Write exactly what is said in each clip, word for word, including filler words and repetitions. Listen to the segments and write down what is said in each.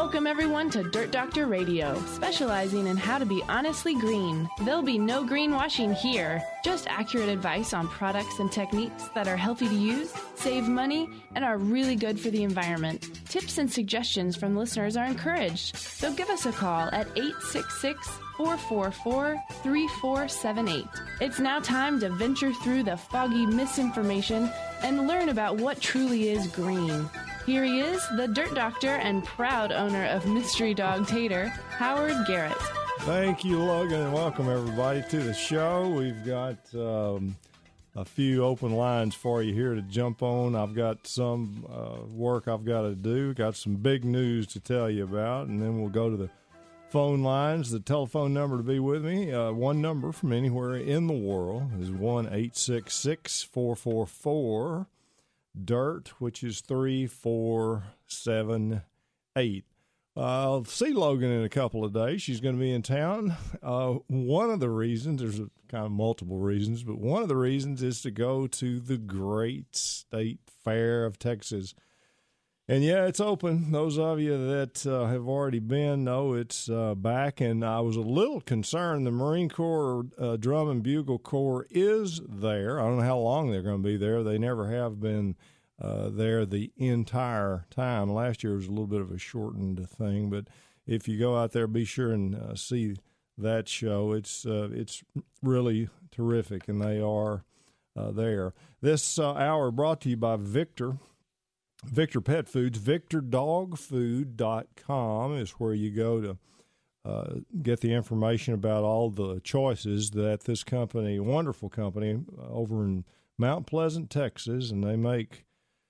Welcome everyone to Dirt Doctor Radio, specializing in how to be honestly green. There'll be no greenwashing here, just accurate advice on products and techniques that are healthy to use, save money, and are really good for the environment. Tips and suggestions from listeners are encouraged, so give us a call at eight six six, four four four, three four seven eight. It's now time to venture through the foggy misinformation and learn about what truly is green. Here he is, the Dirt Doctor and proud owner of Mystery Dog Tater, Howard Garrett. Thank you, Logan, and welcome everybody to the show. We've got um, a few open lines for you here to jump on. I've got some uh, work I've got to do, got some big news to tell you about, and then we'll go to the phone lines. The telephone number to be with me, uh, one number from anywhere in the world, is one eight six six, four four four, DIRT, which is three four seven eight. Uh, I'll see Logan in a couple of days. She's going to be in town. Uh, one of the reasons, there's a, kind of multiple reasons, but one of the reasons is to go to the Great State Fair of Texas. And, yeah, it's open. Those of you that uh, have already been know it's uh, back. And I was a little concerned. The Marine Corps uh, Drum and Bugle Corps is there. I don't know how long they're going to be there. They never have been uh, there the entire time. Last year was a little bit of a shortened thing. But if you go out there, be sure and uh, see that show. It's, uh, it's really terrific, and they are uh, there. This uh, hour brought to you by Victor. Victor Pet Foods. Victor Dog Food dot com is where you go to uh, get the information about all the choices that this company, wonderful company, uh, over in Mount Pleasant, Texas, and they make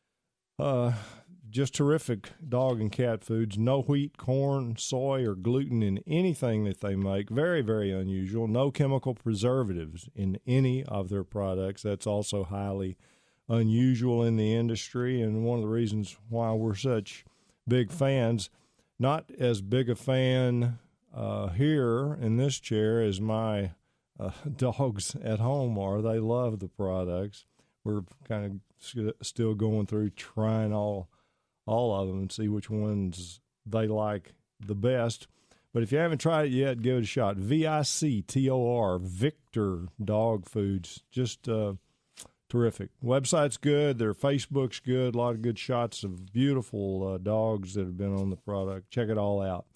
uh, just terrific dog and cat foods. No wheat, corn, soy, or gluten in anything that they make. Very, very unusual. No chemical preservatives in any of their products. That's also highly unusual in the industry, and one of the reasons why we're such big fans. Not as big a fan uh, here in this chair as my uh, dogs at home are. They love the products. We're kind of st- still going through trying all all of them and see which ones they like the best. But if you haven't tried it yet, give it a shot. V I C T O R, Victor Dog Foods. Just uh, terrific. Website's good. Their Facebook's good. A lot of good shots of beautiful uh, dogs that have been on the product. Check it all out.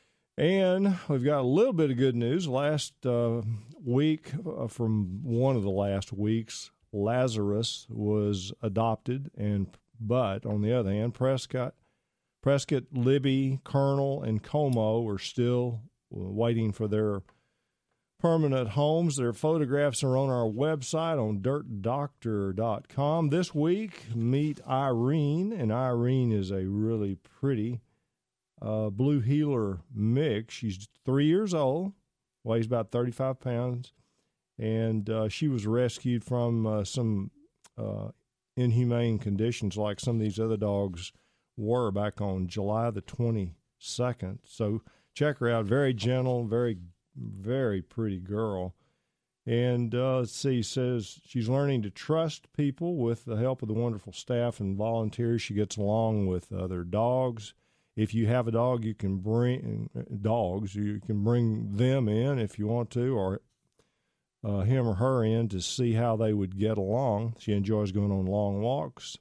And we've got a little bit of good news. Last uh, week, uh, from one of the last weeks, Lazarus was adopted, and but on the other hand, Prescott, Prescott, Libby, Colonel, and Como are still waiting for their permanent homes. Their photographs are on our website on dirt doctor dot com. This week, meet Irene, and Irene is a really pretty uh, blue heeler mix. She's three years old, weighs about thirty-five pounds, and uh, she was rescued from uh, some uh, inhumane conditions like some of these other dogs were back on July the twenty-second. So check her out. Very gentle, very very pretty girl. And uh, let's see, says she's learning to trust people with the help of the wonderful staff and volunteers. She gets along with other dogs. If you have a dog, you can bring dogs. You can bring them in if you want to, or uh, him or her in to see how they would get along. She enjoys going on long walks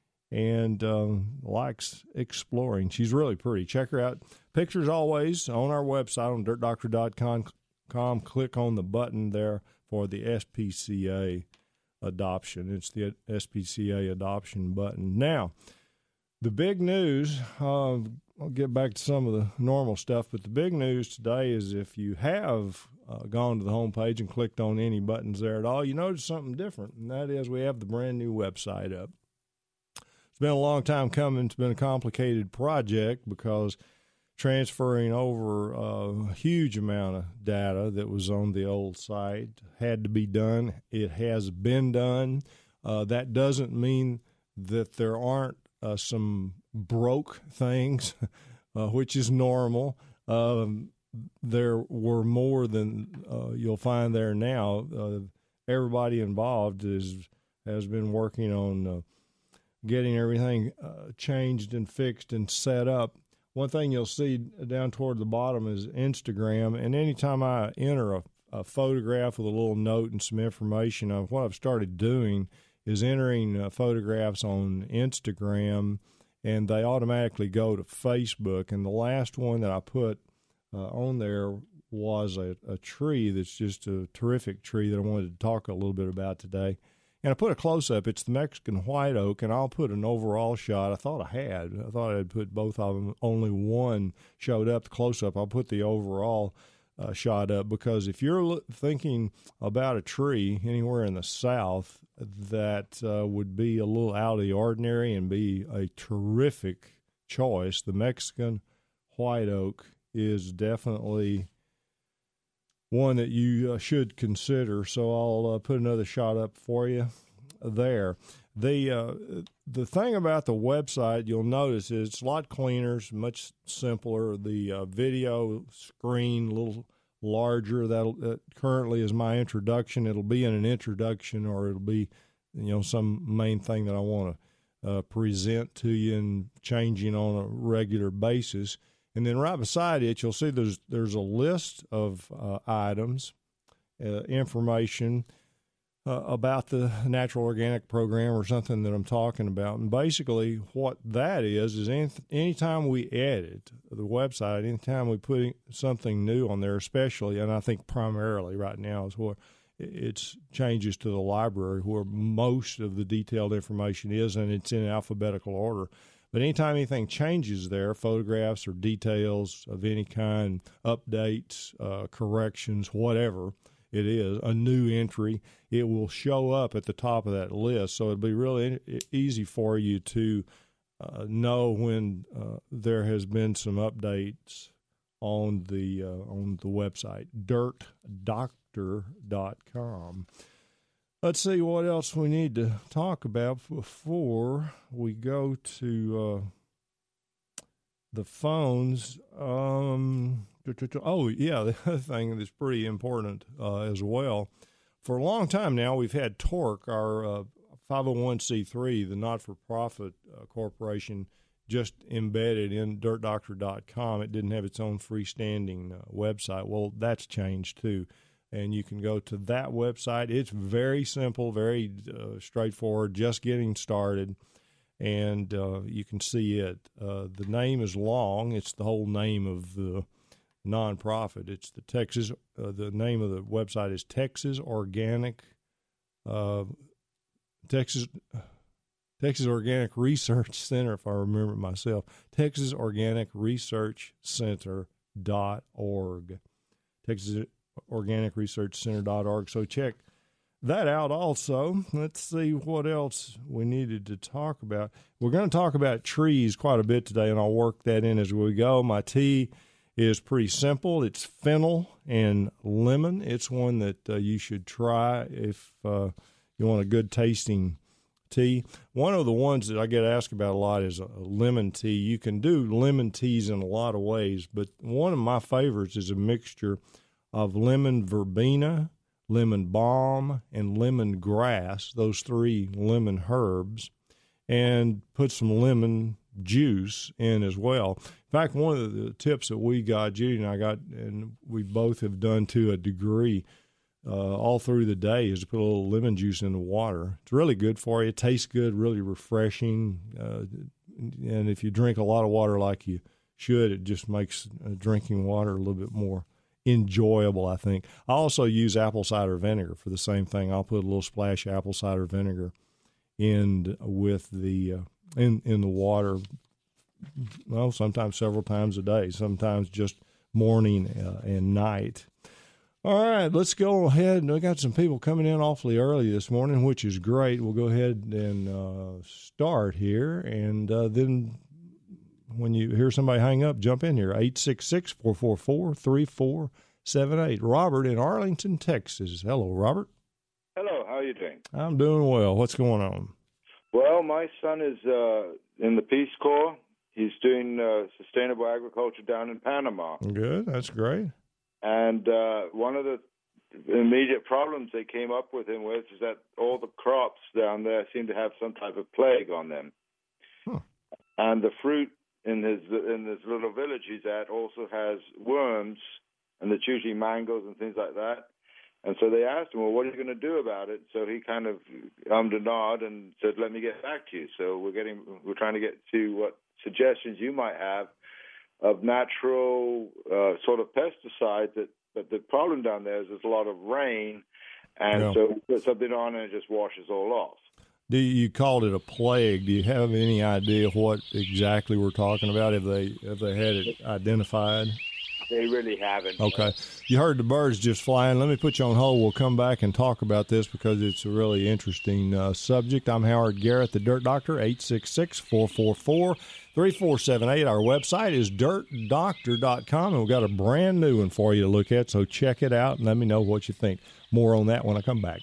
and um, likes exploring. She's really pretty. Check her out. Pictures always on our website on dirt doctor dot com. Click on the button there for the S P C A adoption. It's the S P C A adoption button. Now, the big news, uh, I'll get back to some of the normal stuff, but the big news today is if you have uh, gone to the homepage and clicked on any buttons there at all, you notice something different, and that is we have the brand new website up. It's been a long time coming. It's been a complicated project because transferring over a huge amount of data that was on the old site had to be done. It has been done. Uh, that doesn't mean that there aren't uh, some broke things, uh, which is normal. Um, there were more than uh, you'll find there now. Uh, everybody involved is has been working on uh, getting everything uh, changed and fixed and set up. one thing you'll see down toward the bottom is Instagram, and anytime I enter a, a photograph with a little note and some information, of what I've started doing is entering uh, photographs on Instagram, and they automatically go to Facebook. And the last one that I put uh, on there was a, a tree that's just a terrific tree that I wanted to talk a little bit about today. And I put a close-up. It's the Mexican white oak, and I'll put an overall shot. I thought I had. I thought I had put both of them. Only one showed up, the close-up. I'll put the overall uh, shot up, because if you're thinking about a tree anywhere in the South that uh, would be a little out of the ordinary and be a terrific choice, the Mexican white oak is definitely one that you uh, should consider. So I'll uh, put another shot up for you there. The uh, the thing about the website you'll notice is it's a lot cleaner, it's much simpler. The uh, video screen a little larger. That that currently is my introduction. It'll be in an introduction, or it'll be, you know, some main thing that I want to uh, present to you and changing on a regular basis. And then right beside it, you'll see there's there's a list of uh, items, uh, information uh, about the natural organic program or something that I'm talking about. And basically what that is, is any, anytime we edit the website, anytime we put something new on there, especially, and I think primarily right now is where it's changes to the library where most of the detailed information is, and it's in alphabetical order. But anytime anything changes there, photographs or details of any kind, updates, uh, corrections, whatever it is, a new entry, it will show up at the top of that list. So it'll be really easy for you to uh, know when uh, there has been some updates on the uh, on the website, dirt doctor dot com. Let's see what else we need to talk about before we go to uh, the phones. Um, oh, yeah, the other thing that's pretty important uh, as well. For a long time now, we've had Torque, our uh, five oh one c three, the not-for-profit uh, corporation, just embedded in dirt doctor dot com. It didn't have its own freestanding uh, website. Well, that's changed, too. And you can go to that website. It's very simple, very uh, straightforward, just getting started, and uh, you can see it. Uh, the name is long. It's the whole name of the nonprofit. It's the Texas. Uh, the name of the website is Texas Organic, uh, Texas Texas Organic Research Center, if I remember it myself. Texas Organic Research Center dot org. Texas Organic Research Center dot org. So check that out also. Let's see what else we needed to talk about. We're going to talk about trees quite a bit today, and I'll work that in as we go. My tea is pretty simple. It's fennel and lemon. It's one that uh, you should try if uh, you want a good tasting tea. One of the ones that I get asked about a lot is a lemon tea. You can do lemon teas in a lot of ways, but one of my favorites is a mixture of lemon verbena, lemon balm, and lemon grass, those three lemon herbs, and put some lemon juice in as well. In fact, one of the tips that we got, Judy and I got, and we both have done to a degree uh, all through the day, is to put a little lemon juice in the water. It's really good for you. It tastes good, really refreshing, uh, and if you drink a lot of water like you should, it just makes uh, drinking water a little bit more enjoyable, I think. I also use apple cider vinegar for the same thing. I'll put a little splash of apple cider vinegar in with the uh, in in the water. Well, sometimes several times a day. Sometimes just morning uh, and night. All right, let's go ahead. We got some people coming in awfully early this morning, which is great. We'll go ahead and uh, start here, and uh, then when you hear somebody hang up, jump in here, eight six six, four four four, three four seven eight. Robert in Arlington, Texas. Hello, Robert. Hello, how are you doing? I'm doing well. What's going on? Well, my son is uh, in the Peace Corps. He's doing uh, sustainable agriculture down in Panama. Good, that's great. And uh, one of the immediate problems they came up with him with is that all the crops down there seem to have some type of plague on them. Huh. And the fruit in his in this little village he's at also has worms, and it's usually mangoes and things like that. And so they asked him, well, what are you going to do about it? So he kind of ummed and nod and said, let me get back to you. So we're getting, we're trying to get to what suggestions you might have of natural uh, sort of pesticides. That, but the problem down there is there's a lot of rain, and yeah. so we put something on and it just washes all off. Do you called it a plague? Do you have any idea what exactly we're talking about? Have they have they had it identified? They really haven't. Okay. You heard the birds just flying. Let me put you on hold. We'll come back and talk about this because it's a really interesting uh, subject. I'm Howard Garrett, the Dirt Doctor, eight six six, four four four, three four seven eight. Our website is dirt doctor dot com, and we've got a brand new one for you to look at, so check it out and let me know what you think. More on that when I come back.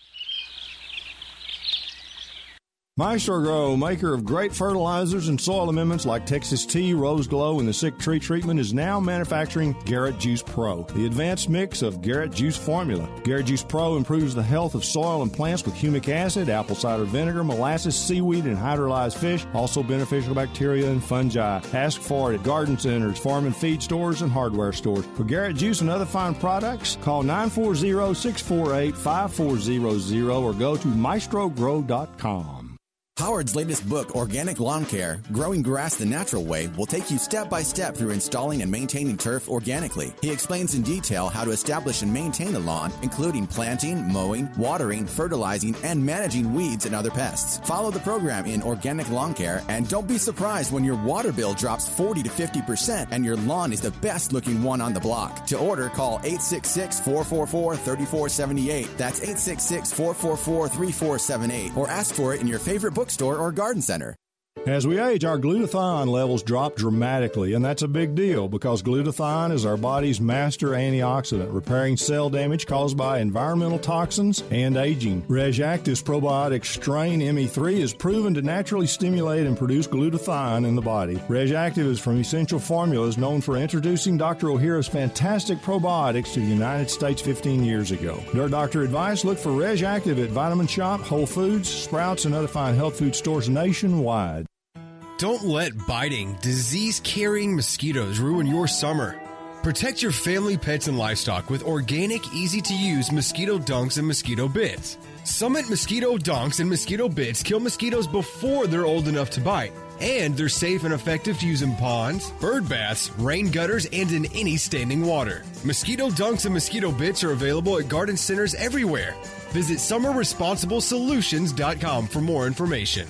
Maestro Grow, maker of great fertilizers and soil amendments like Texas Tea, Rose Glow, and the Sick Tree Treatment, is now manufacturing Garrett Juice Pro, the advanced mix of Garrett Juice formula. Garrett Juice Pro improves the health of soil and plants with humic acid, apple cider vinegar, molasses, seaweed, and hydrolyzed fish, also beneficial bacteria and fungi. Ask for it at garden centers, farm and feed stores, and hardware stores. For Garrett Juice and other fine products, call nine four zero, six four eight, five four zero zero or go to maestro grow dot com. Howard's latest book, Organic Lawn Care, Growing Grass the Natural Way, will take you step by step through installing and maintaining turf organically. He explains in detail how to establish and maintain a lawn, including planting, mowing, watering, fertilizing, and managing weeds and other pests. Follow the program in Organic Lawn Care, and don't be surprised when your water bill drops forty to fifty percent and your lawn is the best looking one on the block. To order, call eight six six, four four four, three four seven eight. That's eight six six, four four four, three four seven eight. Or ask for it in your favorite book store or garden center. As we age, our glutathione levels drop dramatically, and that's a big deal because glutathione is our body's master antioxidant, repairing cell damage caused by environmental toxins and aging. RegActive's probiotic strain M E three is proven to naturally stimulate and produce glutathione in the body. RegActive is from Essential Formulas, known for introducing Doctor Ohhira's fantastic probiotics to the United States fifteen years ago. Dirt Doctor advice, look for RegActive at Vitamin Shop, Whole Foods, Sprouts, and other fine health food stores nationwide. Don't let biting, disease-carrying mosquitoes ruin your summer. Protect your family, pets, and livestock with organic, easy-to-use mosquito dunks and mosquito bits. Summit Mosquito Dunks and Mosquito Bits kill mosquitoes before they're old enough to bite. And they're safe and effective to use in ponds, bird baths, rain gutters, and in any standing water. Mosquito Dunks and Mosquito Bits are available at garden centers everywhere. Visit summer responsible solutions dot com for more information.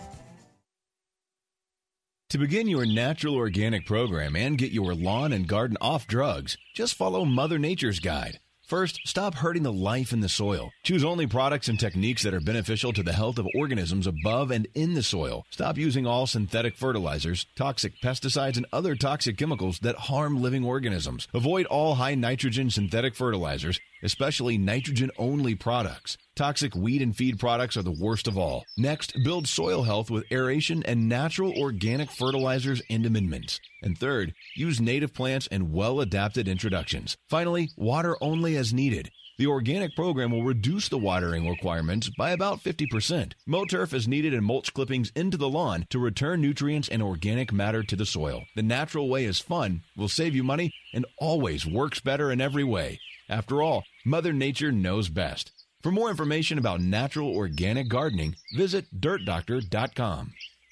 To begin your natural organic program and get your lawn and garden off drugs, just follow Mother Nature's guide. First, stop hurting the life in the soil. Choose only products and techniques that are beneficial to the health of organisms above and in the soil. Stop using all synthetic fertilizers, toxic pesticides, and other toxic chemicals that harm living organisms. Avoid all high nitrogen synthetic fertilizers, especially nitrogen-only products. Toxic weed and feed products are the worst of all. Next, build soil health with aeration and natural organic fertilizers and amendments. And third, use native plants and well-adapted introductions. Finally, water only as needed. The organic program will reduce the watering requirements by about fifty percent. Mow turf as needed and mulch clippings into the lawn to return nutrients and organic matter to the soil. The natural way is fun, will save you money, and always works better in every way. After all, Mother Nature knows best. For more information about natural organic gardening, visit dirt doctor dot com.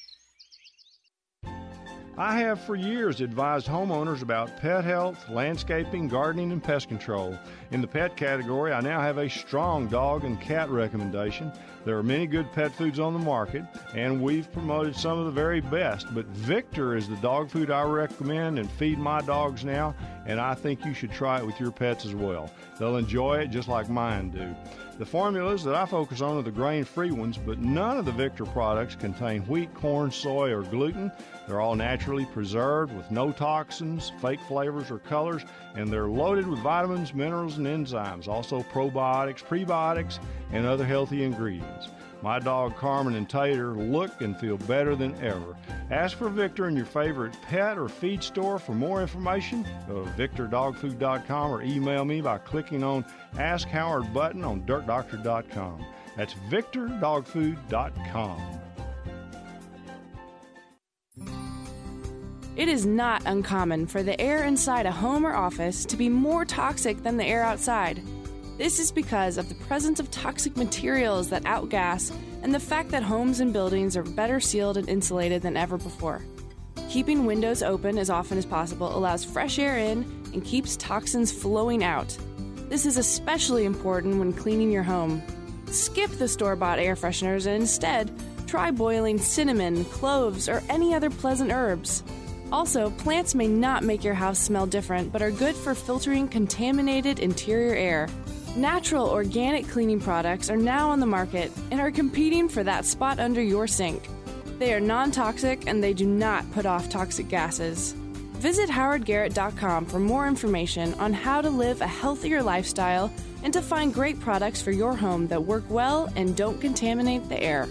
I have for years advised homeowners about pet health, landscaping, gardening, and pest control. In the pet category, I now have a strong dog and cat recommendation. There are many good pet foods on the market, and we've promoted some of the very best, but Victor is the dog food I recommend and feed my dogs now, and I think you should try it with your pets as well. They'll enjoy it just like mine do. The formulas that I focus on are the grain-free ones, but none of the Victor products contain wheat, corn, soy, or gluten. They're all naturally preserved with no toxins, fake flavors, or colors, and they're loaded with vitamins, minerals, and enzymes, also probiotics, prebiotics, and other healthy ingredients. My dog Carmen and Tater look and feel better than ever. Ask for Victor in your favorite pet or feed store. For more information, go to victor dog food dot com or email me by clicking on Ask Howard button on dirt doctor dot com. That's victor dog food dot com. It is not uncommon for the air inside a home or office to be more toxic than the air outside. This is because of the presence of toxic materials that outgas and the fact that homes and buildings are better sealed and insulated than ever before. Keeping windows open as often as possible allows fresh air in and keeps toxins flowing out. This is especially important when cleaning your home. Skip the store-bought air fresheners and instead try boiling cinnamon, cloves, or any other pleasant herbs. Also, plants may not make your house smell different, but are good for filtering contaminated interior air. Natural organic cleaning products are now on the market and are competing for that spot under your sink. They are non-toxic and they do not put off toxic gases. Visit howard garrett dot com for more information on how to live a healthier lifestyle and to find great products for your home that work well and don't contaminate the air.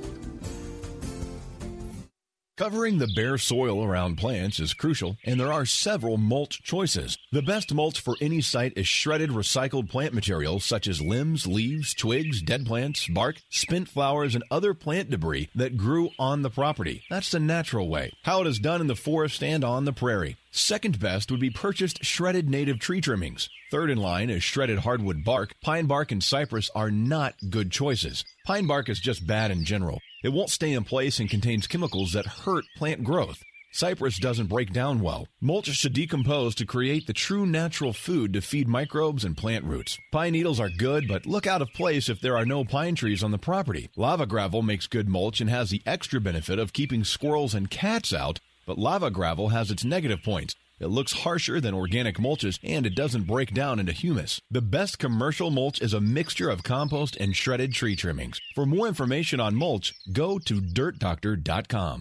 Covering the bare soil around plants is crucial, and there are several mulch choices. The best mulch for any site is shredded recycled plant material such as limbs, leaves, twigs, dead plants, bark, spent flowers, and other plant debris that grew on the property. That's the natural way, how it is done in the forest and on the prairie. Second best would be purchased shredded native tree trimmings. Third in line is shredded hardwood bark. Pine bark and cypress are not good choices. Pine bark is just bad in general. It won't stay in place and contains chemicals that hurt plant growth. Cypress doesn't break down well. Mulch should decompose to create the true natural food to feed microbes and plant roots. Pine needles are good, but look out of place if there are no pine trees on the property. Lava gravel makes good mulch and has the extra benefit of keeping squirrels and cats out, but lava gravel has its negative points. It looks harsher than organic mulches, and it doesn't break down into humus. The best commercial mulch is a mixture of compost and shredded tree trimmings. For more information on mulch, go to dirt doctor dot com.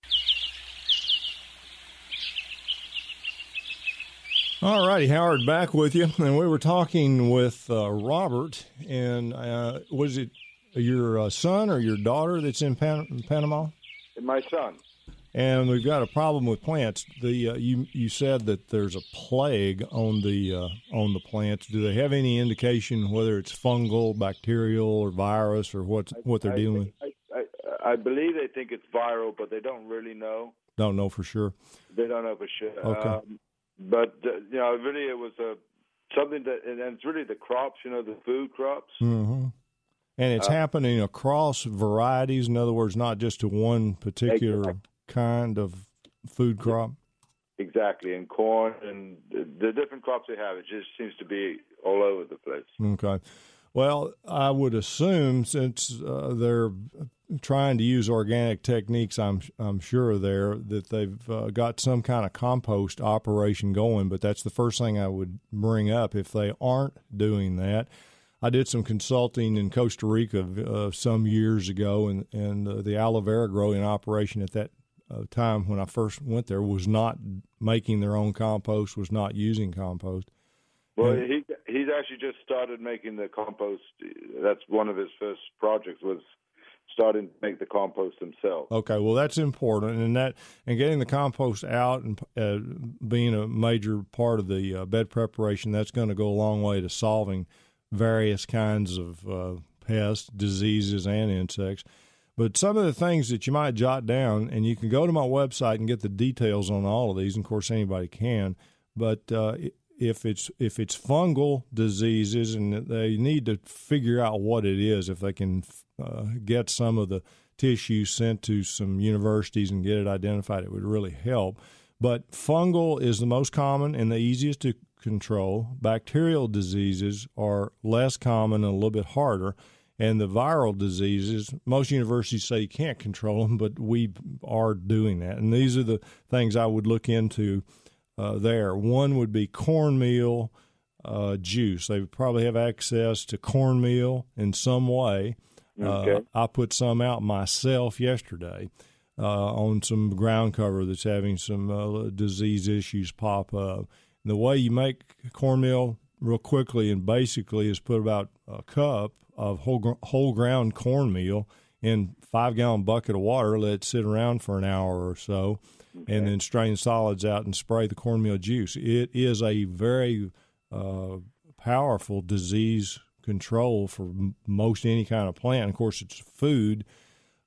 All righty, Howard, back with you. And we were talking with uh, Robert, and uh, was it your uh, son or your daughter that's in Pan- Panama? My son. And we've got a problem with plants. The uh, you you said that there's a plague on the uh, on the plants. Do they have any indication whether it's fungal, bacterial, or virus, or what what they're I, dealing with? I, I, I believe they think it's viral, but they don't really know. Don't know for sure. They don't know for sure. Okay. Um, but uh, you know, really, it was a something that, and it's really the crops. You know, the food crops. Mm-hmm. And it's uh, happening across varieties. In other words, not just to one particular. Exactly. Kind of food crop? Exactly, and corn and the, the different crops they have. It just seems to be all over the place. Okay. Well, I would assume since uh, they're trying to use organic techniques, I'm I'm sure there that they've uh, got some kind of compost operation going, but that's the first thing I would bring up if they aren't doing that. I did some consulting in Costa Rica uh, some years ago, and, and uh, the aloe vera growing operation at that Uh, time when I first went there was not making their own compost, was not using compost. Well, and, he he's actually just started making the compost. That's one of his first projects, was starting to make the compost himself. Okay, well that's important, and that and getting the compost out and uh, being a major part of the uh, bed preparation, that's going to go a long way to solving various kinds of uh, pests, diseases, and insects. But some of the things that you might jot down, and you can go to my website and get the details on all of these. And of course, anybody can. But uh, if it's if it's fungal diseases, and they need to figure out what it is, if they can uh, get some of the tissue sent to some universities and get it identified, it would really help. But fungal is the most common and the easiest to control. Bacterial diseases are less common and a little bit harder. And the viral diseases, most universities say you can't control them, but we are doing that. And these are the things I would look into uh, there. One would be cornmeal uh, juice. They probably have access to cornmeal in some way. Okay. Uh, I put some out myself yesterday uh, on some ground cover that's having some uh, disease issues pop up. And the way you make cornmeal real quickly and basically is put about a cup of whole whole ground cornmeal in five gallon bucket of water, let it sit around for an hour or so, okay. And then strain solids out and spray the cornmeal juice. It is a very uh, powerful disease control for m- most any kind of plant. Of course, it's food.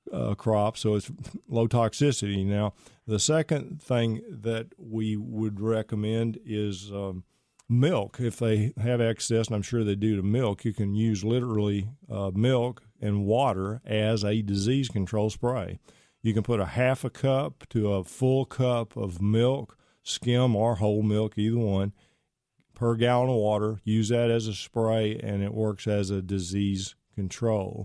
uh, crop, so it's low toxicity. Now, the second thing that we would recommend is um, milk. If they have excess, and I'm sure they do to milk, you can use literally uh, milk and water as a disease control spray. You can put a half a cup to a full cup of milk, skim or whole milk, either one, per gallon of water. Use that as a spray, and it works as a disease control.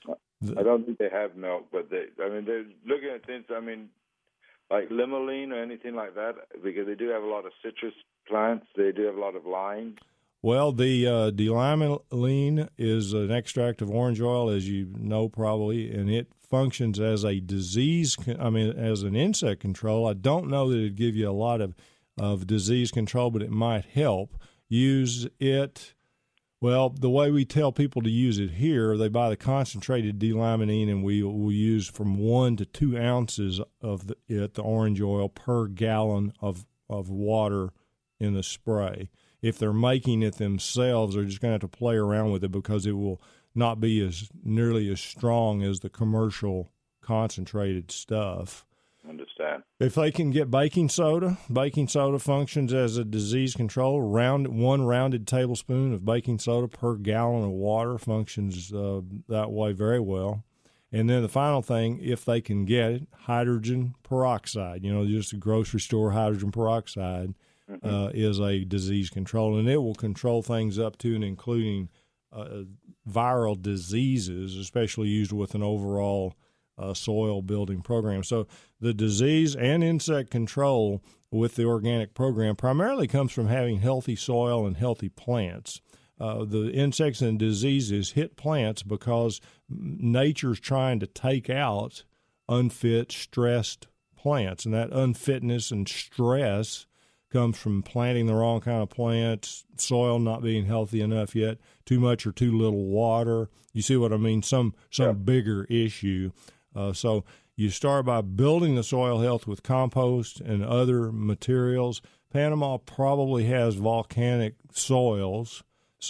I don't think they have milk, but they, I mean, they're looking at things, I mean, like limonene or anything like that, because they do have a lot of citrus plants. They do have a lot of limes. Well, the uh, D-limonene is an extract of orange oil, as you know probably, and it functions as a disease, I mean, as an insect control. I don't know that it'd give you a lot of, of disease control, but it might help. Use it, well, the way we tell people to use it here, they buy the concentrated D-limonene, and we will use from one to two ounces of the, it, the orange oil, per gallon of, of water in the spray. If they're making it themselves, they're just going to have to play around with it because it will not be as nearly as strong as the commercial concentrated stuff. Understand. If they can get baking soda, baking soda functions as a disease control. Round one rounded tablespoon of baking soda per gallon of water functions uh, that way very well. And then the final thing, if they can get it, hydrogen peroxide. You know, just a grocery store hydrogen peroxide. Mm-hmm. Uh, is a disease control, and it will control things up to and including uh, viral diseases, especially used with an overall uh, soil building program. So the disease and insect control with the organic program primarily comes from having healthy soil and healthy plants. Uh, the insects and diseases hit plants because nature's trying to take out unfit, stressed plants, and that unfitness and stress comes from planting the wrong kind of plants, soil not being healthy enough yet, too much or too little water. You see what I mean? Some some yeah. bigger issue. Uh, so you start by building the soil health with compost and other materials. Panama probably has volcanic soils,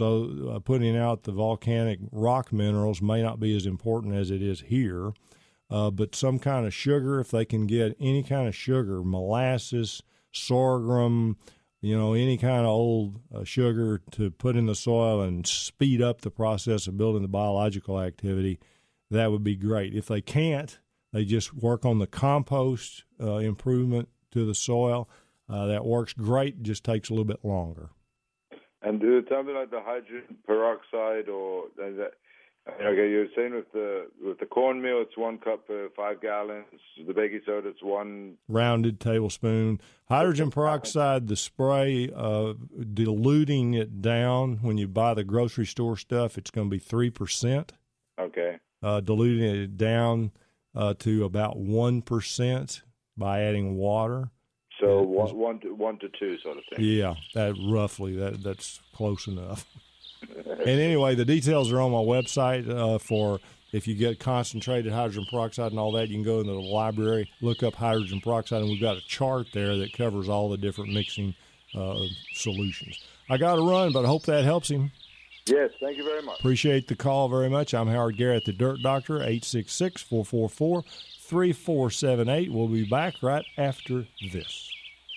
so uh, putting out the volcanic rock minerals may not be as important as it is here. Uh, but some kind of sugar, if they can get any kind of sugar, molasses, sorghum, you know, any kind of old uh, sugar to put in the soil and speed up the process of building the biological activity, that would be great. If they can't, they just work on the compost uh, improvement to the soil. Uh, that works great, just takes a little bit longer. And do something like the hydrogen peroxide or that. Okay, you were saying with the with the cornmeal, it's one cup per five gallons. The baking soda, it's one rounded tablespoon. Hydrogen peroxide, the spray, uh, diluting it down when you buy the grocery store stuff, it's going to be three percent. Okay. Uh, diluting it down uh, to about one percent by adding water. So one, one to one to two sort of thing. Yeah, that roughly that that's close enough. And anyway, the details are on my website uh, for if you get concentrated hydrogen peroxide and all that. You can go into the library, look up hydrogen peroxide, and we've got a chart there that covers all the different mixing uh, solutions. I got to run, but I hope that helps him. Yes, thank you very much. Appreciate the call very much. I'm Howard Garrett, the Dirt Doctor, eight six six, four four four, three four seven eight. We'll be back right after this.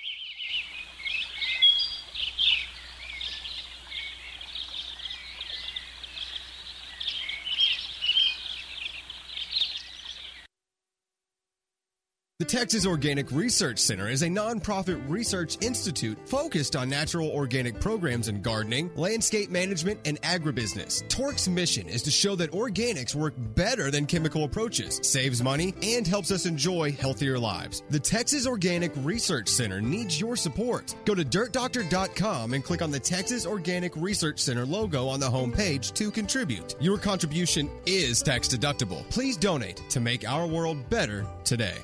The Texas Organic Research Center is a nonprofit research institute focused on natural organic programs in gardening, landscape management, and agribusiness. Torque's mission is to show that organics work better than chemical approaches, saves money, and helps us enjoy healthier lives. The Texas Organic Research Center needs your support. Go to dirt doctor dot com and click on the Texas Organic Research Center logo on the homepage to contribute. Your contribution is tax deductible. Please donate to make our world better today.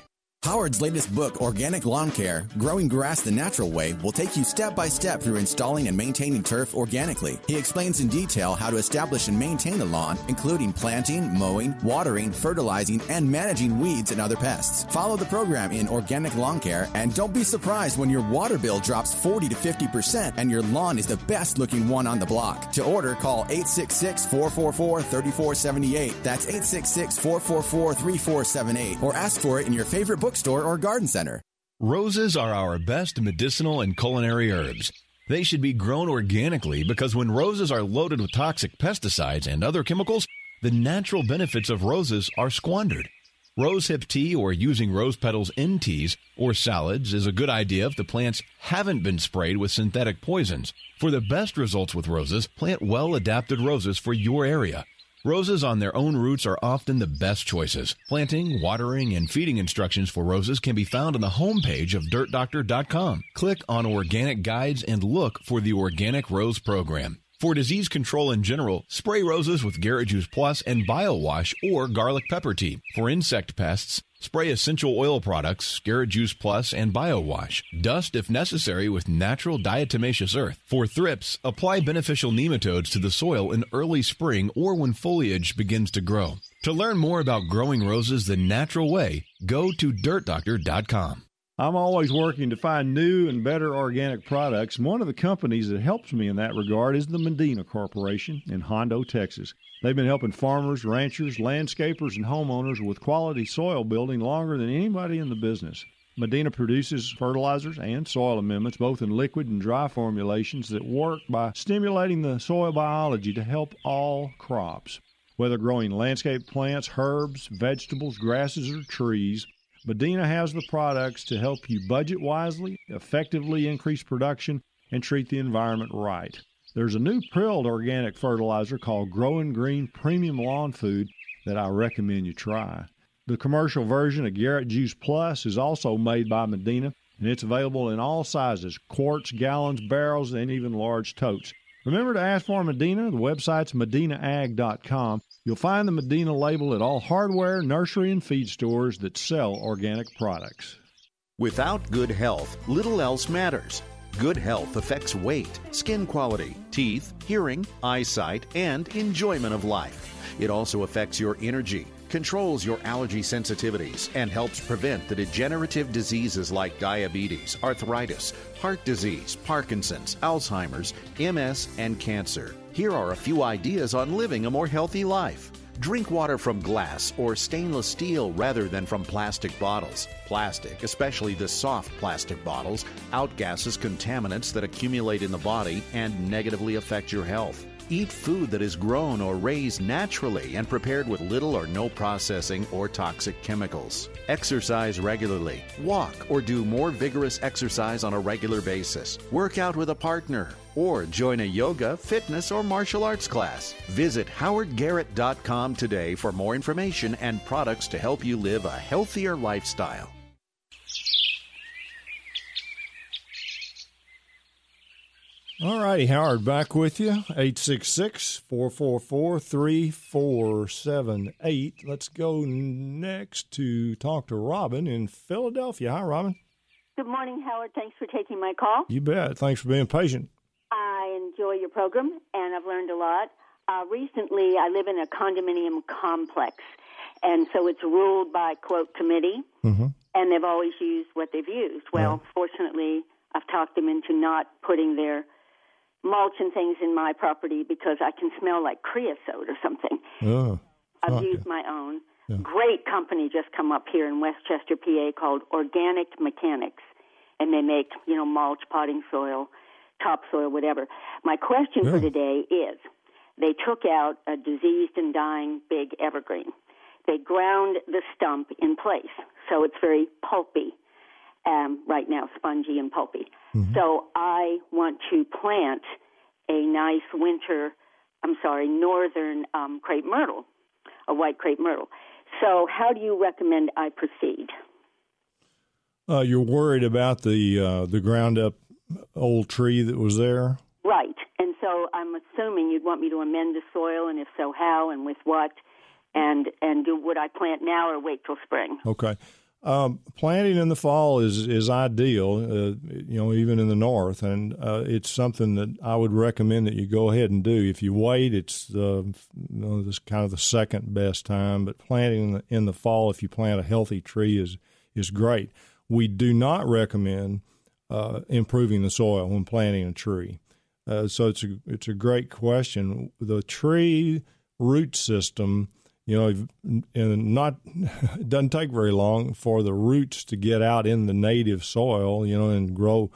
Howard's latest book, Organic Lawn Care, Growing Grass the Natural Way, will take you step by step through installing and maintaining turf organically. He explains in detail how to establish and maintain a lawn, including planting, mowing, watering, fertilizing, and managing weeds and other pests. Follow the program in Organic Lawn Care, and don't be surprised when your water bill drops forty to fifty percent and your lawn is the best looking one on the block. To order, call eight six six, four four four, three four seven eight. That's eight six six, four four four, three four seven eight. Or ask for it in your favorite bookstore or garden center. Roses are our best medicinal and culinary herbs. They should be grown organically because when roses are loaded with toxic pesticides and other chemicals, the natural benefits of roses are squandered. Rosehip tea or using rose petals in teas or salads is a good idea if the plants haven't been sprayed with synthetic poisons. For the best results with roses, plant well-adapted roses for your area. Roses on their own roots are often the best choices. Planting, watering, and feeding instructions for roses can be found on the homepage of dirt doctor dot com. Click on Organic Guides and look for the Organic Rose Program. For disease control in general, spray roses with Garrett Juice Plus and BioWash or garlic pepper tea. For insect pests, spray essential oil products, Garrett Juice Plus, and BioWash. Dust if necessary with natural diatomaceous earth. For thrips, apply beneficial nematodes to the soil in early spring or when foliage begins to grow. To learn more about growing roses the natural way, go to dirt doctor dot com. I'm always working to find new and better organic products. One of the companies that helps me in that regard is the Medina Corporation in Hondo, Texas. They've been helping farmers, ranchers, landscapers, and homeowners with quality soil building longer than anybody in the business. Medina produces fertilizers and soil amendments, both in liquid and dry formulations, that work by stimulating the soil biology to help all crops. Whether growing landscape plants, herbs, vegetables, grasses, or trees, Medina has the products to help you budget wisely, effectively increase production, and treat the environment right. There's a new prilled organic fertilizer called Growing Green Premium Lawn Food that I recommend you try. The commercial version of Garrett Juice Plus is also made by Medina, and it's available in all sizes, quarts, gallons, barrels, and even large totes. Remember to ask for Medina. The website's medina ag dot com. You'll find the Medina label at all hardware, nursery, and feed stores that sell organic products. Without good health, little else matters. Good health affects weight, skin quality, teeth, hearing, eyesight, and enjoyment of life. It also affects your energy, controls your allergy sensitivities, and helps prevent the degenerative diseases like diabetes, arthritis, heart disease, Parkinson's, Alzheimer's, M S, and cancer. Here are a few ideas on living a more healthy life. Drink water from glass or stainless steel rather than from plastic bottles. Plastic, especially the soft plastic bottles, outgasses contaminants that accumulate in the body and negatively affect your health. Eat food that is grown or raised naturally and prepared with little or no processing or toxic chemicals. Exercise regularly. Walk or do more vigorous exercise on a regular basis. Work out with a partner or join a yoga, fitness, or martial arts class. Visit howard garrett dot com today for more information and products to help you live a healthier lifestyle. All righty, Howard, back with you, eight six six, four four four, three four seven eight. Let's go next to talk to Robin in Philadelphia. Hi, Robin. Good morning, Howard. Thanks for taking my call. You bet. Thanks for being patient. I enjoy your program, and I've learned a lot. Uh, recently, I live in a condominium complex, and so it's ruled by, quote, committee, mm-hmm. and they've always used what they've used. Well, right. Fortunately, I've talked them into not putting their mulch and things in my property because I can smell like creosote or something. Oh, I've okay. used my own. Yeah. Great company just come up here in Westchester, P A called Organic Mechanics, and they make, you know, mulch, potting soil, topsoil, whatever. My question yeah. for today is, they took out a diseased and dying big evergreen. They ground the stump in place, so it's very pulpy. Um, right now, spongy and pulpy. Mm-hmm. So I want to plant a nice winter, I'm sorry, northern um, crepe myrtle, a white crepe myrtle. So how do you recommend I proceed? Uh, you're worried about the uh, the ground up old tree that was there? Right. And so I'm assuming you'd want me to amend the soil, and if so, how and with what? And, and do, would I plant now or wait till spring? Okay. Um, planting in the fall is is ideal, uh, you know, even in the north, and uh, it's something that I would recommend that you go ahead and do. If you wait, it's uh, you know, this kind of the second best time. But planting in the, in the fall, if you plant a healthy tree, is is great. We do not recommend uh, improving the soil when planting a tree. Uh, so it's a it's a great question. The tree root system. You know, and not it doesn't take very long for the roots to get out in the native soil, you know, and grow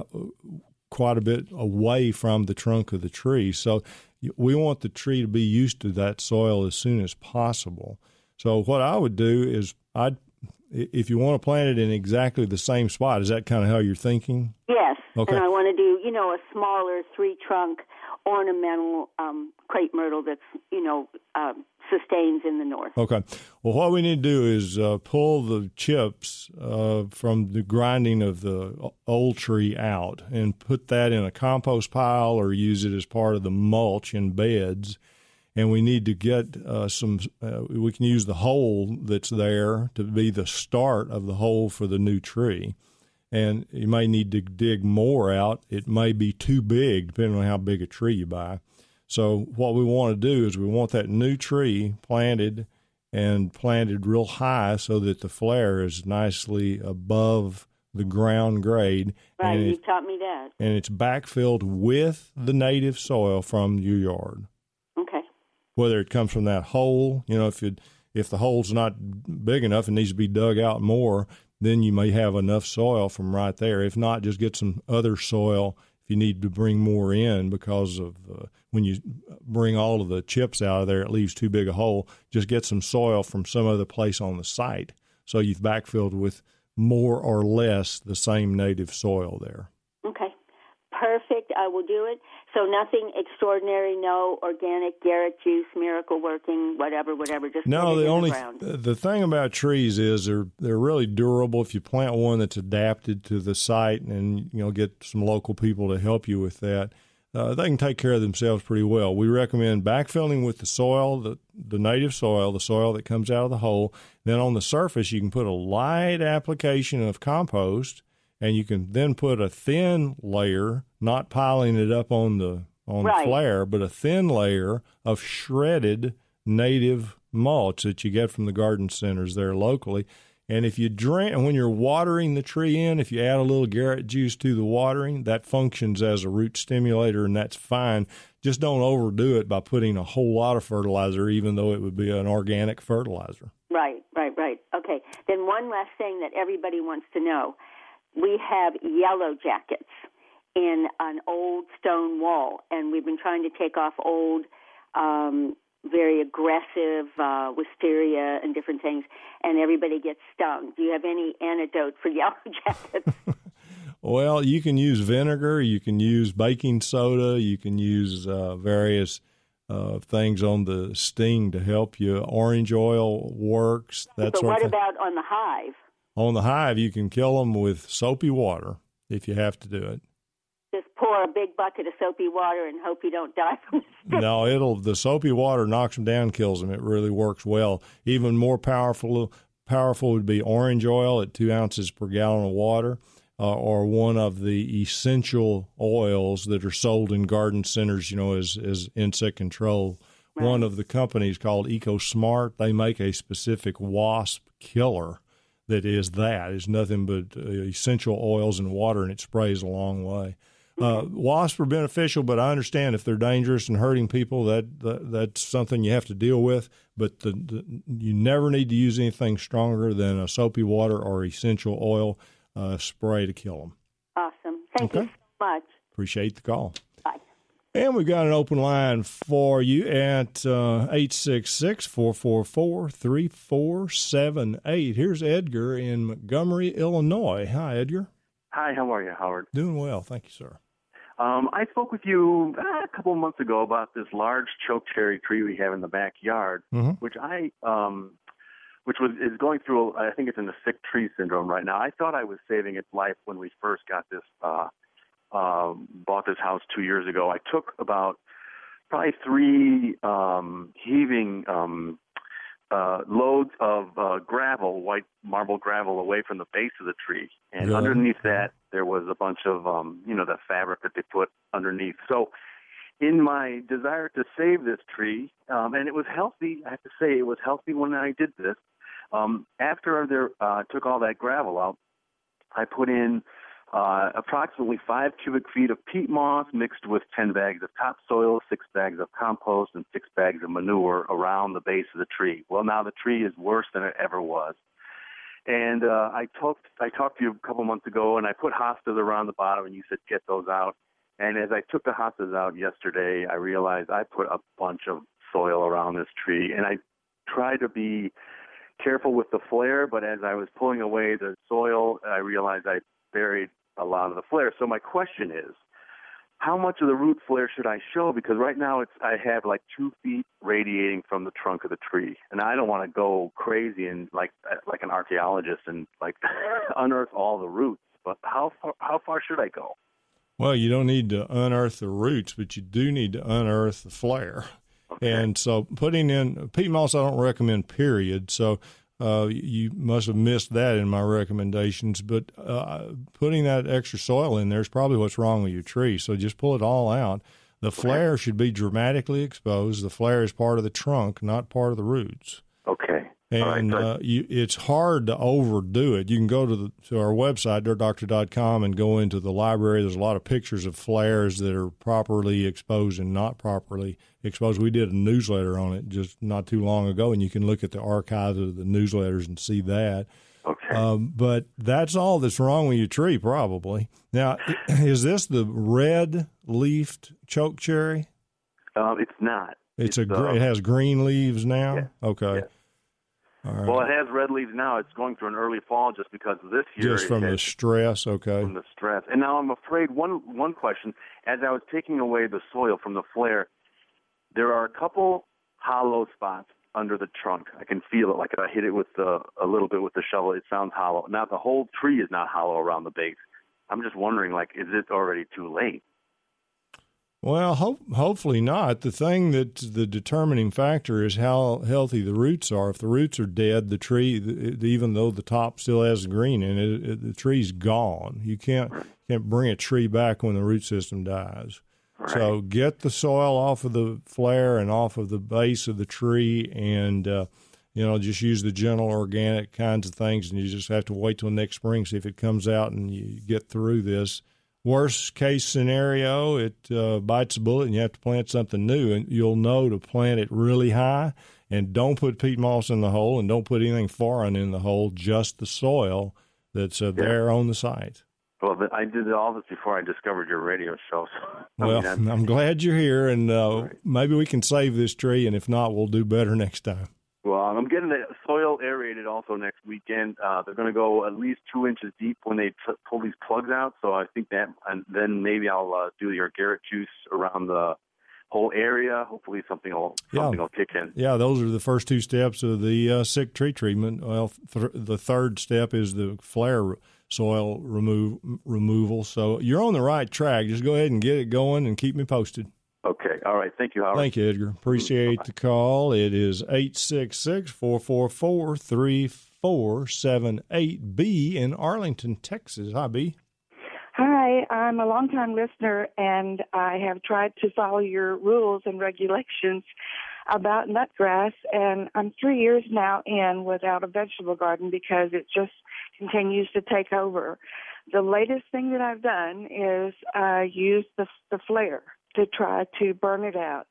quite a bit away from the trunk of the tree. So we want the tree to be used to that soil as soon as possible. So what I would do is I'd, if you want to plant it in exactly the same spot, is that kind of how you're thinking? Yes. Okay. And I want to do, you know, a smaller three-trunk ornamental um, crepe myrtle that's, you know, uh, sustains in the north. Okay. Well, what we need to do is uh, pull the chips uh, from the grinding of the old tree out and put that in a compost pile or use it as part of the mulch in beds. And we need to get uh, some, uh, we can use the hole that's there to be the start of the hole for the new tree. And you may need to dig more out. It may be too big, depending on how big a tree you buy. So what we want to do is we want that new tree planted and planted real high so that the flare is nicely above the ground grade. Right, and you it, taught me that. And it's backfilled with the native soil from your yard. Okay. Whether it comes from that hole, you know, if it if the hole's not big enough and needs to be dug out more, then you may have enough soil from right there. If not, just get some other soil if you need to bring more in, because of uh, when you bring all of the chips out of there, it leaves too big a hole. Just get some soil from some other place on the site, so you've backfilled with more or less the same native soil there. Okay. Perfect. I will do it. So nothing extraordinary, no organic Garrett juice, miracle working, whatever, whatever. Just no. The only the, the thing about trees is they're they're really durable. If you plant one that's adapted to the site, and you know get some local people to help you with that, uh, they can take care of themselves pretty well. We recommend backfilling with the soil, the the native soil, the soil that comes out of the hole. Then on the surface, you can put a light application of compost. And you can then put a thin layer, not piling it up on the on right. the flare, but a thin layer of shredded native mulch that you get from the garden centers there locally. And if you drink, and when you're watering the tree in, if you add a little Garrett juice to the watering, that functions as a root stimulator, and that's fine. Just don't overdo it by putting a whole lot of fertilizer, even though it would be an organic fertilizer. Right, right, right. Okay. Then one last thing that everybody wants to know. We have yellow jackets in an old stone wall, and we've been trying to take off old, um, very aggressive uh, wisteria and different things, and everybody gets stung. Do you have any antidote for yellow jackets? Well, you can use vinegar, you can use baking soda, you can use uh, various uh, things on the sting to help you. Orange oil works. That but sort what of thing. about on the hive? On the hive, you can kill them with soapy water if you have to do it. Just pour a big bucket of soapy water and hope you don't die from it. No, it'll the soapy water knocks them down, kills them. It really works well. Even more powerful powerful would be orange oil at two ounces per gallon of water, uh, or one of the essential oils that are sold in garden centers, you know, as, as insect control. Right. One of the companies called EcoSmart, they make a specific wasp killer. That is that is nothing but uh, essential oils and water, and it sprays a long way. Uh, wasps are beneficial, but I understand if they're dangerous and hurting people, that, that that's something you have to deal with. But the, the, you never need to use anything stronger than a soapy water or essential oil uh, spray to kill them. Awesome. Thank okay. you so much. Appreciate the call. Bye. And we've got an open line for you at uh, eight six six, four four four, three four seven eight. Here's Edgar in Montgomery, Illinois. Hi, Edgar. Hi, how are you, Howard? Doing well. Thank you, sir. Um, I spoke with you uh, a couple of months ago about this large choke cherry tree we have in the backyard, mm-hmm. which I, um, which was is going through. I think it's in the sick tree syndrome right now. I thought I was saving its life when we first got this, uh, uh, bought this house two years ago. I took about probably three um, heaving um, uh, loads of uh, gravel, white marble gravel, away from the base of the tree. And Good. underneath that, there was a bunch of, um, you know, the fabric that they put underneath. So in my desire to save this tree, um, and it was healthy, I have to say, it was healthy when I did this. Um, after I uh, took all that gravel out, I put in uh, approximately five cubic feet of peat moss mixed with ten bags of topsoil, six bags of compost, and six bags of manure around the base of the tree. Well, now the tree is worse than it ever was. And uh, I talked I talked to you a couple months ago, and I put hostas around the bottom, and you said get those out. And as I took the hostas out yesterday, I realized I put a bunch of soil around this tree, and I tried to be careful with the flare, but as I was pulling away the soil, I realized I buried a lot of the flare. So my question is, how much of the root flare should I show? Because right now it's I have like two feet radiating from the trunk of the tree, and I don't want to go crazy and like like an archaeologist and like unearth all the roots. But how far, how far should I go? Well, you don't need to unearth the roots, but you do need to unearth the flare. Okay. And so putting in peat moss, I don't recommend, period. So uh, you must have missed that in my recommendations. But uh, putting that extra soil in there is probably what's wrong with your tree. So just pull it all out. The okay. flare should be dramatically exposed. The flare is part of the trunk, not part of the roots. Okay. And right, uh, you, it's hard to overdo it. You can go to, the, to our website, dirt doctor dot com, and go into the library. There's a lot of pictures of flares that are properly exposed and not properly exposed. We did a newsletter on it just not too long ago, and you can look at the archives of the newsletters and see that. Okay. Um, but that's all that's wrong with your tree, probably. Now, is this the red-leafed chokecherry? Um, it's not. It's, it's a. uh, It has green leaves now? Yeah. Okay. Yeah. All right. Well, it has red leaves now. It's going through an early fall just because of this year. Just from the stress, okay. From the stress. And now I'm afraid one one question, as I was taking away the soil from the flare, there are a couple hollow spots under the trunk. I can feel it, like if I hit it with the, a little bit with the shovel, it sounds hollow. Now, the whole tree is not hollow around the base. I'm just wondering, like, is it already too late? Well, ho- hopefully not. The thing that's the determining factor is how healthy the roots are. If the roots are dead, the tree, it, even though the top still has green in it, it, the tree's gone. You can't can't bring a tree back when the root system dies. Right. So get the soil off of the flare and off of the base of the tree, and uh, you know, just use the gentle organic kinds of things. And you just have to wait till next spring, see if it comes out, and you get through this. Worst case scenario, it uh, bites a bullet and you have to plant something new, and you'll know to plant it really high, and don't put peat moss in the hole, and don't put anything foreign in the hole, just the soil that's uh, there yeah. on the site. Well, I did all this before I discovered your radio show. So, well, I mean, I'm glad you're here, and uh, right. maybe we can save this tree, and if not, we'll do better next time. Well, I'm getting the soil aerated also next weekend. Uh, they're going to go at least two inches deep when they t- pull these plugs out. So I think that, and then maybe I'll uh, do the organic juice around the whole area. Hopefully something will something yeah. will kick in. Yeah, those are the first two steps of the uh, sick tree treatment. Well, th- the third step is the flare soil remove removal. So you're on the right track. Just go ahead and get it going and keep me posted. Okay. All right. Thank you, Howard. Thank you, Edgar. Appreciate Bye-bye. the call. It is eight six six, four four four, three four seven eight. B in Arlington, Texas. Hi, B. Hi. I'm a longtime listener, and I have tried to follow your rules and regulations about nutgrass, and I'm three years now in without a vegetable garden because it just continues to take over. The latest thing that I've done is uh, use the, the flare to try to burn it out.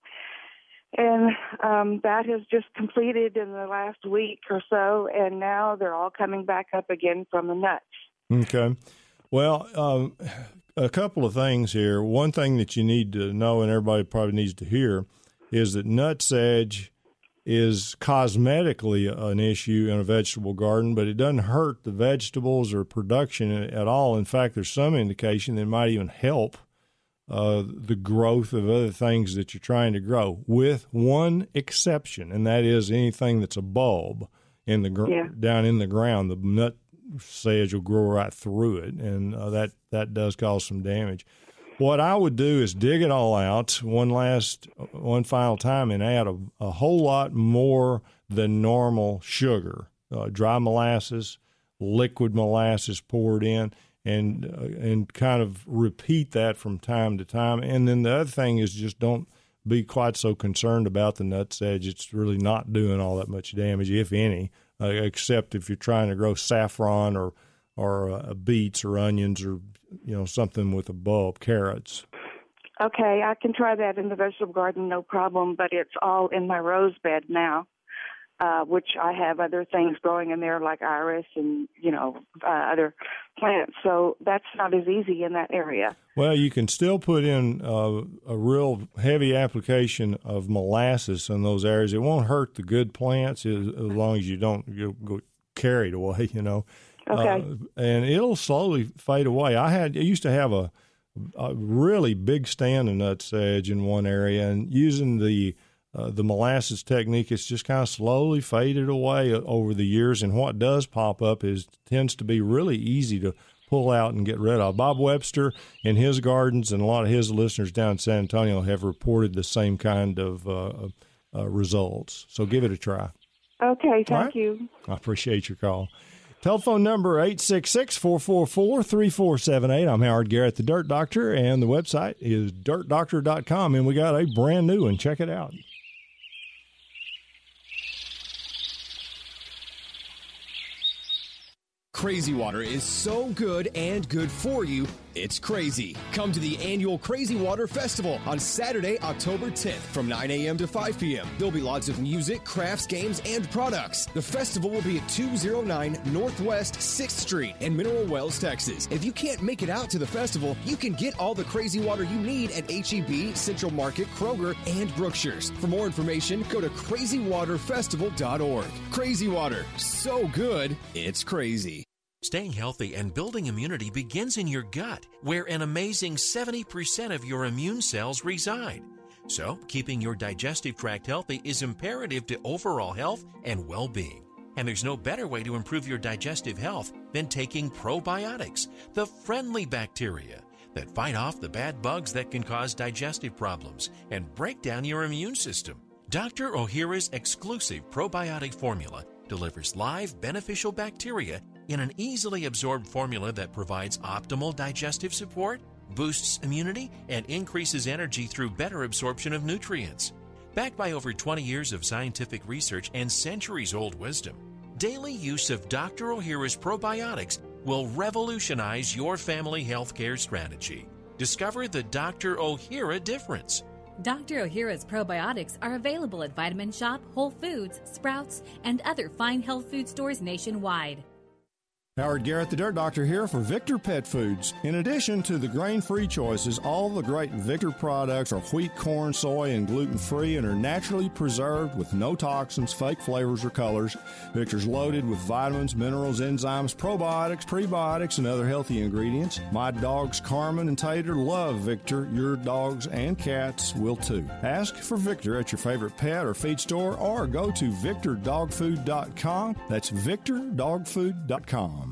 And um, that has just completed in the last week or so, and now they're all coming back up again from the nuts. Okay. Well, um, a couple of things here. One thing that you need to know, and everybody probably needs to hear, is that nutsedge is cosmetically an issue in a vegetable garden, but it doesn't hurt the vegetables or production at all. In fact, there's some indication that it might even help Uh, the growth of other things that you're trying to grow, with one exception, and that is anything that's a bulb in the gr- yeah. down in the ground. The nut sedge will grow right through it, and uh, that, that does cause some damage. What I would do is dig it all out one last, one final time, and add a, a whole lot more than normal sugar. Uh, dry molasses, liquid molasses poured in, and uh, and kind of repeat that from time to time. And then the other thing is just don't be quite so concerned about the nutsedge. It's really not doing all that much damage, if any, uh, except if you're trying to grow saffron or or uh, beets or onions or, you know, something with a bulb, carrots. Okay, I can try that in the vegetable garden, no problem, but it's all in my rose bed now. Uh, which I have other things growing in there like iris and, you know, uh, other plants. So that's not as easy in that area. Well, you can still put in uh, a real heavy application of molasses in those areas. It won't hurt the good plants as, as long as you don't you go carried away, you know. Okay. Uh, and it'll slowly fade away. I had I used to have a, a really big stand of nutsedge in one area, and using the Uh, the molasses technique, it's just kind of slowly faded away over the years, and what does pop up is tends to be really easy to pull out and get rid of. Bob Webster in his gardens and a lot of his listeners down in San Antonio have reported the same kind of uh, uh, results. So give it a try. Okay, thank right? you. I appreciate your call. Telephone number eight six six, four four four, three four seven eight. I'm Howard Garrett, the Dirt Doctor, and the website is dirt doctor dot com, and we got a brand new one. Check it out. Crazy Water is so good and good for you, it's crazy. Come to the annual Crazy Water Festival on Saturday, October tenth from nine a.m. to five p.m. There'll be lots of music, crafts, games, and products. The festival will be at two oh nine Northwest sixth Street in Mineral Wells, Texas. If you can't make it out to the festival, you can get all the Crazy Water you need at H E B, Central Market, Kroger, and Brookshire's. For more information, go to crazy water festival dot org. Crazy Water, so good, it's crazy. Staying healthy and building immunity begins in your gut, where an amazing seventy percent of your immune cells reside. So, keeping your digestive tract healthy is imperative to overall health and well-being. And there's no better way to improve your digestive health than taking probiotics, the friendly bacteria that fight off the bad bugs that can cause digestive problems and break down your immune system. Doctor Ohhira's exclusive probiotic formula delivers live beneficial bacteria in an easily absorbed formula that provides optimal digestive support, boosts immunity, and increases energy through better absorption of nutrients. Backed by over twenty years of scientific research and centuries-old wisdom, daily use of Doctor Ohhira's probiotics will revolutionize your family health care strategy. Discover the Doctor Ohhira difference. Doctor Ohhira's probiotics are available at Vitamin Shop, Whole Foods, Sprouts, and other fine health food stores nationwide. Howard Garrett, the Dirt Doctor, here for Victor Pet Foods. In addition to the grain-free choices, all the great Victor products are wheat, corn, soy, and gluten-free and are naturally preserved with no toxins, fake flavors, or colors. Victor's loaded with vitamins, minerals, enzymes, probiotics, prebiotics, and other healthy ingredients. My dogs, Carmen and Tater, love Victor. Your dogs and cats will too. Ask for Victor at your favorite pet or feed store or go to victor dog food dot com. That's victor dog food dot com.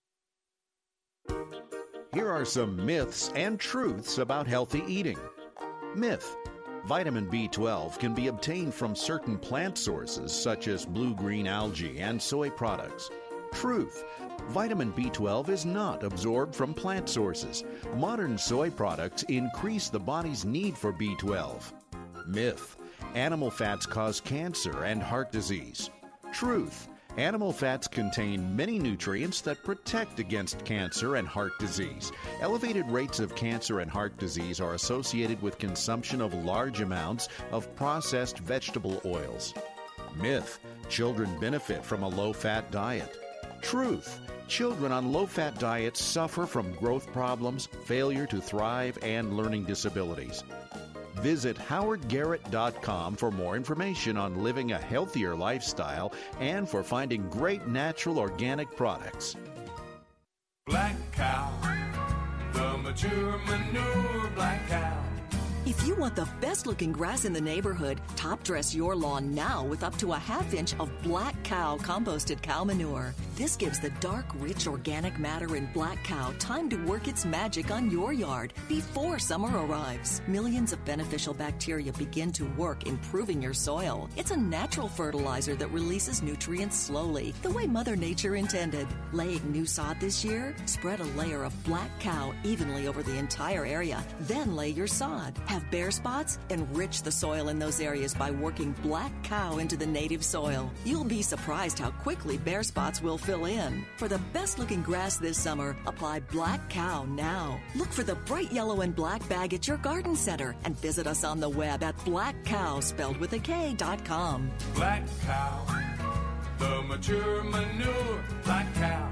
Here are some myths and truths about healthy eating. Myth: vitamin B twelve can be obtained from certain plant sources such as blue-green algae and soy products. Truth: vitamin B twelve is not absorbed from plant sources. Modern soy products increase the body's need for B twelve. Myth: animal fats cause cancer and heart disease. Truth: animal fats contain many nutrients that protect against cancer and heart disease. Elevated rates of cancer and heart disease are associated with consumption of large amounts of processed vegetable oils. Myth: children benefit from a low-fat diet. Truth: children on low-fat diets suffer from growth problems, failure to thrive, and learning disabilities. Visit howard garrett dot com for more information on living a healthier lifestyle and for finding great natural organic products. Black cow, the mature manure black cow. If you want the best-looking grass in the neighborhood, top dress your lawn now with up to a half inch of Black Cow composted cow manure. This gives the dark, rich organic matter in Black Cow time to work its magic on your yard before summer arrives. Millions of beneficial bacteria begin to work improving your soil. It's a natural fertilizer that releases nutrients slowly, the way Mother Nature intended. Laying new sod this year? Spread a layer of Black Cow evenly over the entire area, then lay your sod. Have bare spots? Enrich the soil in those areas by working Black Cow into the native soil. You'll be surprised how quickly bare spots will fill in. For the best-looking grass this summer, apply Black Cow now. Look for the bright yellow and black bag at your garden center and visit us on the web at black cow, spelled with a K, dot com. Black Cow, the mature manure, Black Cow.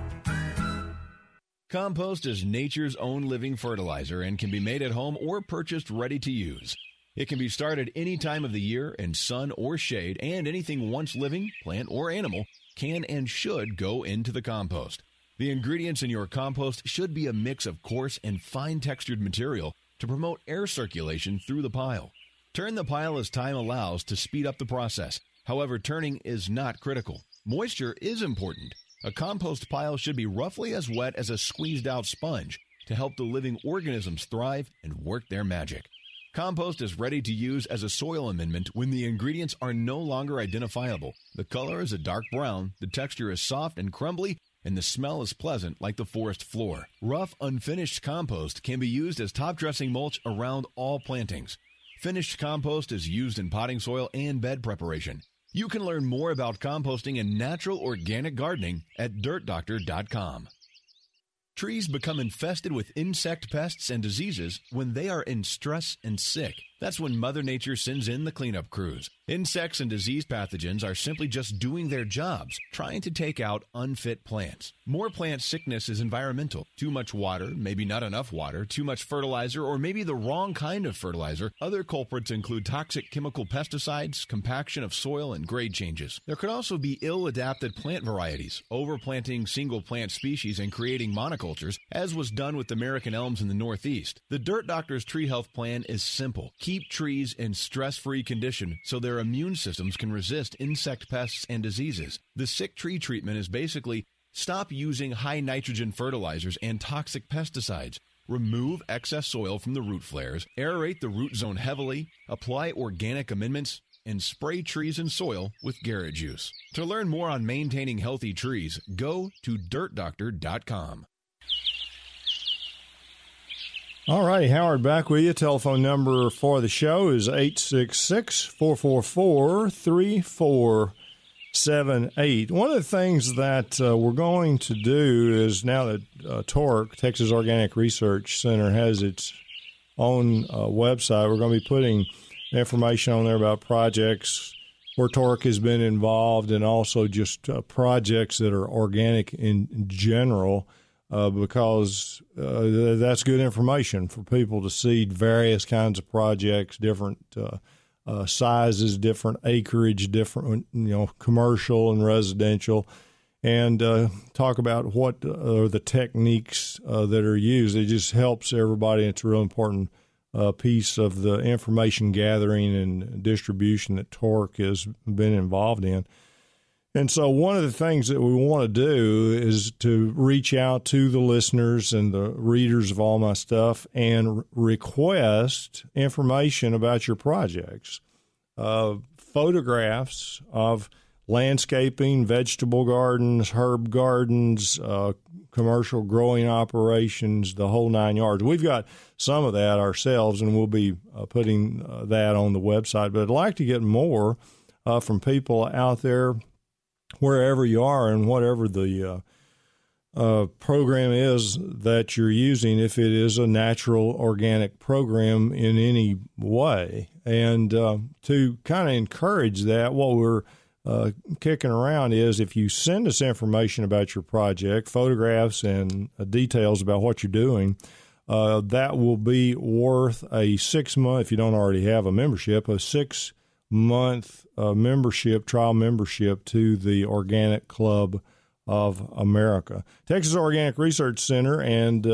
Compost is nature's own living fertilizer and can be made at home or purchased ready to use. It can be started any time of the year in sun or shade, and anything once living, plant or animal, can and should go into the compost. The ingredients in your compost should be a mix of coarse and fine-textured material to promote air circulation through the pile. Turn the pile as time allows to speed up the process. However, turning is not critical. Moisture is important. A compost pile should be roughly as wet as a squeezed-out sponge to help the living organisms thrive and work their magic. Compost is ready to use as a soil amendment when the ingredients are no longer identifiable. The color is a dark brown, the texture is soft and crumbly, and the smell is pleasant like the forest floor. Rough, unfinished compost can be used as top dressing mulch around all plantings. Finished compost is used in potting soil and bed preparation. You can learn more about composting and natural organic gardening at dirt doctor dot com. Trees become infested with insect pests and diseases when they are in stress and sick. That's when Mother Nature sends in the cleanup crews. Insects and disease pathogens are simply just doing their jobs, trying to take out unfit plants. More plant sickness is environmental. Too much water, maybe not enough water, too much fertilizer, or maybe the wrong kind of fertilizer. Other culprits include toxic chemical pesticides, compaction of soil, and grade changes. There could also be ill-adapted plant varieties, overplanting single plant species and creating monocultures, as was done with American elms in the Northeast. The Dirt Doctor's Tree Health Plan is simple. Keep trees in stress-free condition so their immune systems can resist insect pests and diseases. The sick tree treatment is basically stop using high nitrogen fertilizers and toxic pesticides. Remove excess soil from the root flares, aerate the root zone heavily, apply organic amendments, and spray trees and soil with Garrett juice. To learn more on maintaining healthy trees, go to dirt doctor dot com. All righty, Howard back with you. Telephone number for the show is eight six six, four four four, three four seven eight. One of the things that uh, we're going to do is now that uh, TORC, Texas Organic Research Center, has its own uh, website, we're going to be putting information on there about projects where TORC has been involved and also just uh, projects that are organic in general. Uh, because uh, that's good information for people to see various kinds of projects, different uh, uh, sizes, different acreage, different, you know, commercial and residential, and uh, talk about what are the techniques uh, that are used. It just helps everybody. It's a real important uh, piece of the information gathering and distribution that TORC has been involved in. And so one of the things that we want to do is to reach out to the listeners and the readers of all my stuff and request information about your projects, uh, photographs of landscaping, vegetable gardens, herb gardens, uh, commercial growing operations, the whole nine yards. We've got some of that ourselves, and we'll be uh, putting uh, that on the website. But I'd like to get more uh, from people out there wherever you are and whatever the uh, uh, program is that you're using, if it is a natural organic program in any way. And uh, to kind of encourage that, what we're uh, kicking around is if you send us information about your project, photographs and uh, details about what you're doing, uh, that will be worth a six-month, if you don't already have a membership, a six month uh, membership, trial membership to the Organic Club of America. Texas Organic Research Center and uh,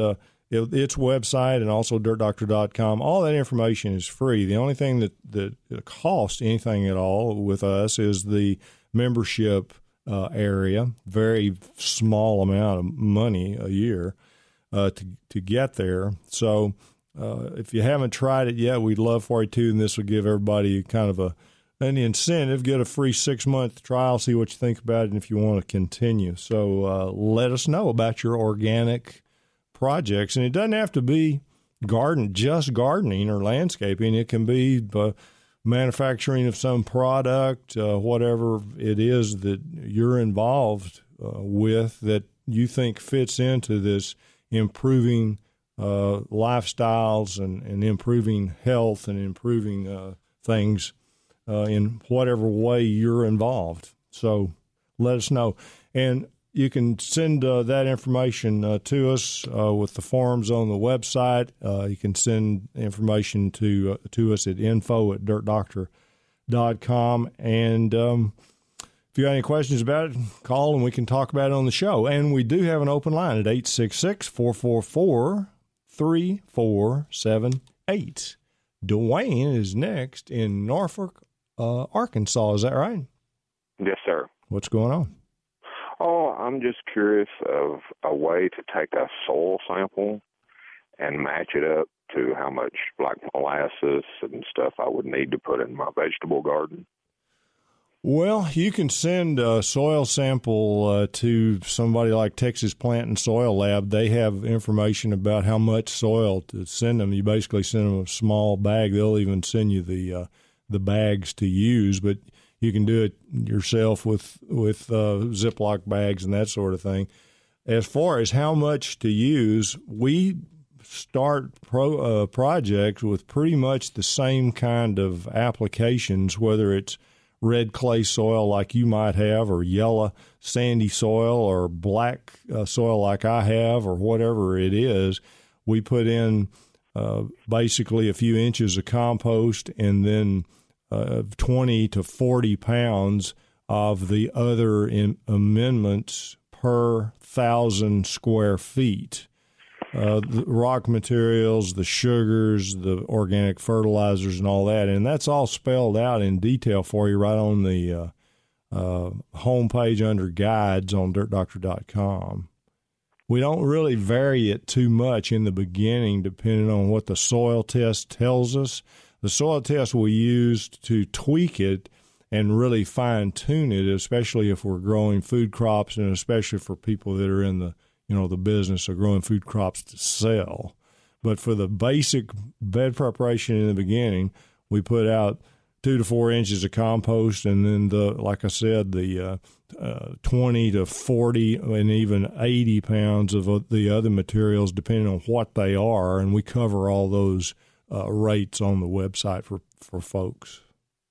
it, its website and also dirt doctor dot com. All that information is free. The only thing that, that costs anything at all with us is the membership uh, area, very small amount of money a year uh, to, to get there. So uh, if you haven't tried it yet, we'd love for you to, and this will give everybody kind of a an incentive. Get a free six-month trial, see what you think about it, and if you want to continue. So uh, let us know about your organic projects. And it doesn't have to be garden, just gardening or landscaping. It can be uh, manufacturing of some product, uh, whatever it is that you're involved uh, with that you think fits into this improving uh, lifestyles and, and improving health and improving uh, things Uh, in whatever way you're involved. So let us know. And you can send uh, that information uh, to us uh, with the forms on the website. Uh, you can send information to uh, to us at info at dirt doctor dot com. And um, if you got any questions about it, call and we can talk about it on the show. And we do have an open line at eight six six, four four four, three four seven eight. Dwayne is next in Norfolk, Uh, Arkansas. Is that right? Yes, sir. What's going on? Oh, I'm just curious of a way to take a soil sample and match it up to how much like molasses and stuff I would need to put in my vegetable garden. Well, you can send a soil sample uh, to somebody like Texas Plant and Soil Lab. They have information about how much soil to send them. You basically send them a small bag. They'll even send you the uh, the bags to use, but you can do it yourself with with uh, Ziploc bags and that sort of thing. As far as how much to use, we start pro, uh, projects with pretty much the same kind of applications, whether it's red clay soil like you might have, or yellow sandy soil, or black uh, soil like I have, or whatever it is. We put in uh, basically a few inches of compost and then Uh, twenty to forty pounds of the other in amendments per thousand square feet. Uh, the rock materials, the sugars, the organic fertilizers, and all that. And that's all spelled out in detail for you right on the uh, uh, homepage under guides on dirt doctor dot com. We don't really vary it too much in the beginning, depending on what the soil test tells us. The soil test we use to tweak it and really fine-tune it, especially if we're growing food crops and especially for people that are in the, you know, the business of growing food crops to sell. But for the basic bed preparation in the beginning, we put out two to four inches of compost, and then, the like I said, the uh, uh, twenty to forty and even eighty pounds of uh, the other materials, depending on what they are, and we cover all those Uh, rates on the website for, for folks.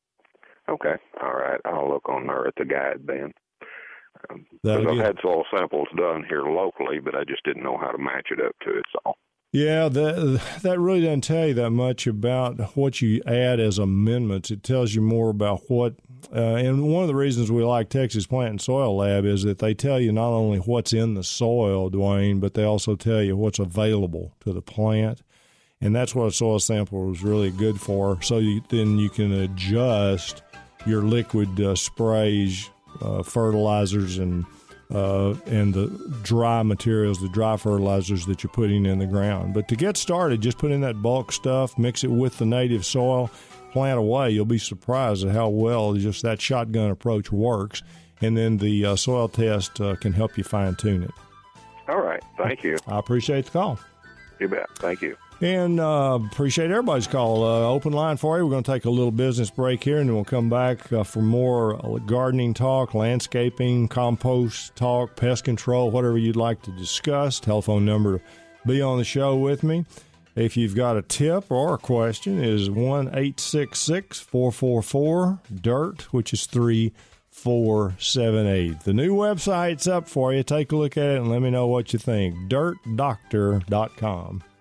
Okay. All right. I'll look on there at the guide then. Um, I've get... had soil samples done here locally, but I just didn't know how to match it up to it. So. Yeah, that, that really doesn't tell you that much about what you add as amendments. It tells you more about what, uh, and one of the reasons we like Texas Plant and Soil Lab is that they tell you not only what's in the soil, Dwayne, but they also tell you what's available to the plant. And that's what a soil sample is really good for. So you, then you can adjust your liquid uh, sprays, uh, fertilizers, and uh, and the dry materials, the dry fertilizers that you're putting in the ground. But to get started, just put in that bulk stuff, mix it with the native soil, plant away. You'll be surprised at how well just that shotgun approach works. And then the uh, soil test uh, can help you fine-tune it. All right. Thank you. I appreciate the call. You bet. Thank you. And uh, appreciate everybody's call. Uh, open line for you. We're going to take a little business break here, and then we'll come back uh, for more gardening talk, landscaping, compost talk, pest control, whatever you'd like to discuss. Telephone number to be on the show with me. If you've got a tip or a question, it is one eight six six, four four four, D I R T, which is three four seven eight. The new website's up for you. Take a look at it and let me know what you think. dirt doctor dot com.